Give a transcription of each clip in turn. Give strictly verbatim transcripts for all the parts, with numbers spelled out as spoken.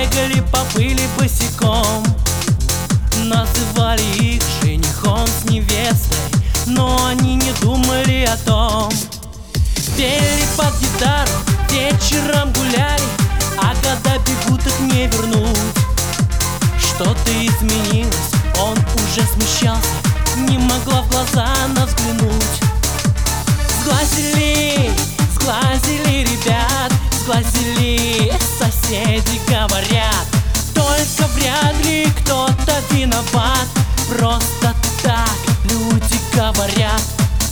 бегали по пыли босиком. Называли их женихом с невестой, но они не думали о том. Пели под гитару, вечером гуляли, а года бегут, их не вернуть. Что-то изменилось, он уже смущался, не могла в глаза она взглянуть. Сглазили, сглазили ребят, сглазили соседи, говорят. Только вряд ли кто-то виноват, просто так люди говорят.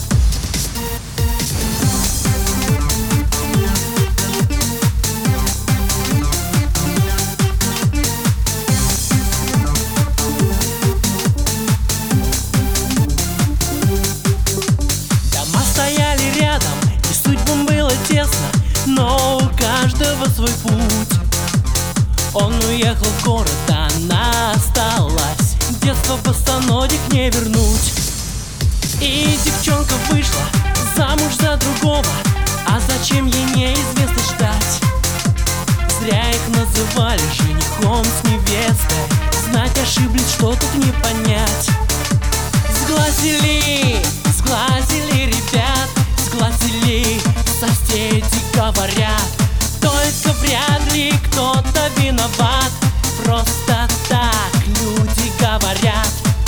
Дома стояли рядом, и судьбам было тесно, но у каждого свой путь. Он уехал в город, она осталась, детство босоногих не вернуть. И девчонка вышла замуж за другого, а зачем ей неизвестно ждать. Зря их называли женихом с невестой, знать ошиблись, что тут не понять. Сглазили, сглазили ребят, сглазили соседи, говорят. Только вряд ли кто-то виноват, просто так люди говорят.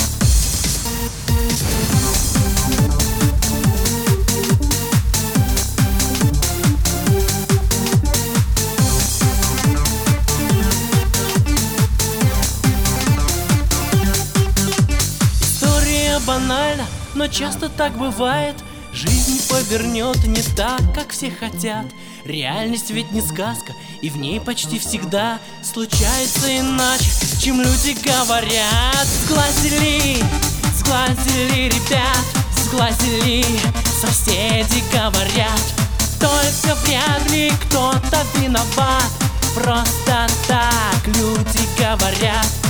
История банальна, но часто так бывает. Жизнь повернет не так, как все хотят. Реальность ведь не сказка, и в ней почти всегда случается иначе, чем люди говорят. Сглазили, сглазили ребят, сглазили соседи, говорят. Только вряд ли кто-то виноват, просто так люди говорят.